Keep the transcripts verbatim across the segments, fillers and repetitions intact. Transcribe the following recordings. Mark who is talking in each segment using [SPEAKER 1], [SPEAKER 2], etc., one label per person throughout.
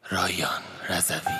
[SPEAKER 1] رایان رضوی.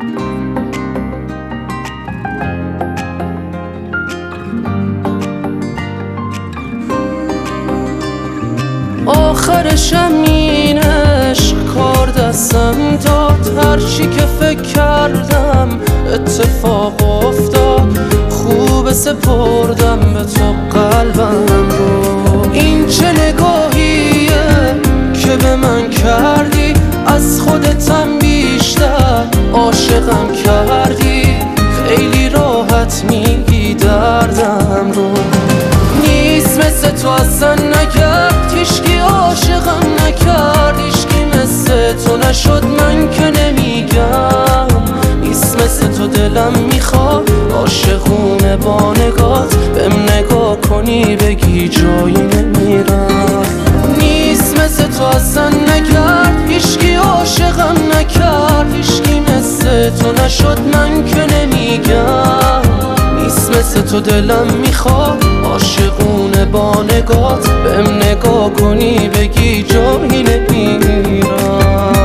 [SPEAKER 2] آخرشم این عشق کار دستم داد، هرچی که فکر کردم اتفاق افتاد. خوب سپردم به تو قلبم رو. این چه نگاهیه که به من کردی، از خودتم بیشتر عاشقم کردی. خیلی راحت میگی دردم رو، نیست مثل تو اصلا نکرد، هیچکی عاشقم نکرد، هیچکی مثل تو نشد. من که نمیگم نیست مثل تو، دلم میخواد عاشقونه با نگات بهم نگاه کنی بگی جایی نمیرم. نیست مثل تو اصلا نکرد، هیچکی عاشقم نکرد، هیچکی مثل تو نشد. من که نمیگم نیست مثل تو، دلم میخواد عاشقونه با نگات بهم نگاه کنی بگی جایی نمیرم.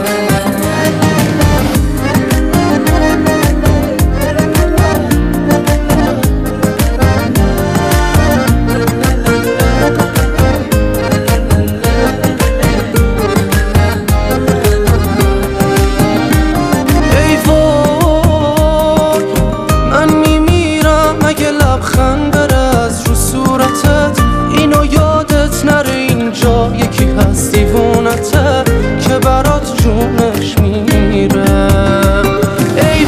[SPEAKER 2] لبخند بره از رو صورتت، اینو یادت نره اینجا یکی هست دیوونته که برات جونش میره. ای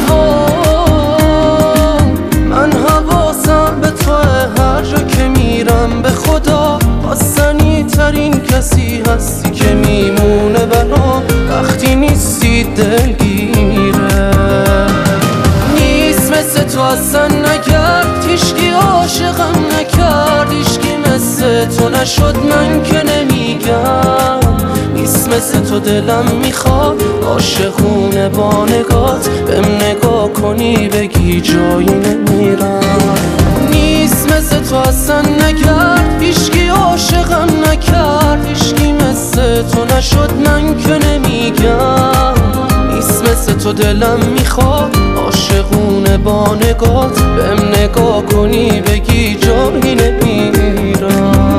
[SPEAKER 2] وای من حواسم به توه، هر جا که میرم به خدا آسانی ترین کسی هستی که میمونه برام وقتی نیستی دلگیره. نیست مثل تو اصلا نکرد، هیچکی عاشقم نکرد، هیچکی مثل تو نشد. من که نمیگم نیست مثل تو، دلم میخواد عاشقونه با نگات بهم نگاه کنی بگی جایی نمیرم. نیست مثل تو اصلا نکرد، هیچکی عاشقم نکرد، هیچکی مثل تو نشد. من که نمیگم نیست مثل تو، دلم میخواد عاشقونه با نگات بهم نگاه کنی بگی جایی نمیرم.